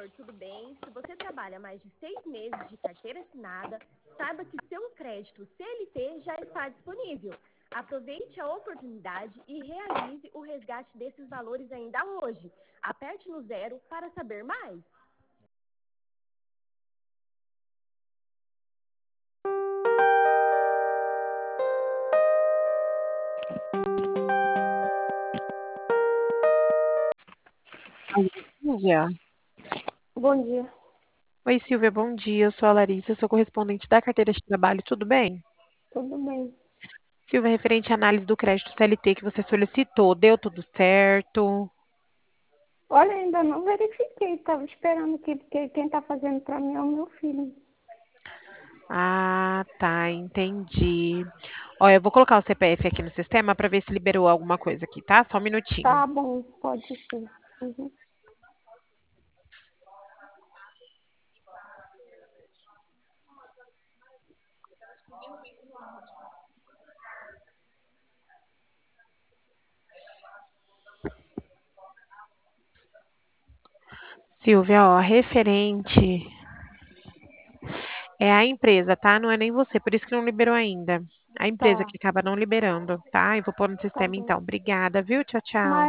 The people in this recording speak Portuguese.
doutor, tudo bem? Se você trabalha mais de 6 meses de carteira assinada, saiba que seu crédito CLT já está disponível. Aproveite a oportunidade e realize o resgate desses valores ainda hoje. Aperte no 0 para saber mais. Alô, Silvia. Bom dia, Oi, Silvia, bom dia. Eu sou a Larissa, sou correspondente da carteira de trabalho, tudo bem? tudo bem? Silvia, referente à análise do crédito CLT que você solicitou, deu tudo certo? Olha, ainda não verifiquei, estava esperando aqui, porque quem está fazendo para mim é o meu filho. Ah, tá, entendi. Olha, eu vou colocar o CPF aqui no sistema para ver se liberou alguma coisa aqui, tá? Só um minutinho. Tá bom, pode ser. Uhum. Silvia, ó, referente é a empresa, tá? Não é nem você, por isso que não liberou ainda. A empresa Tá, que acaba não liberando, tá? Eu vou pôr no tá sistema bom. então. Obrigada, viu? Tchau, Mas tchau.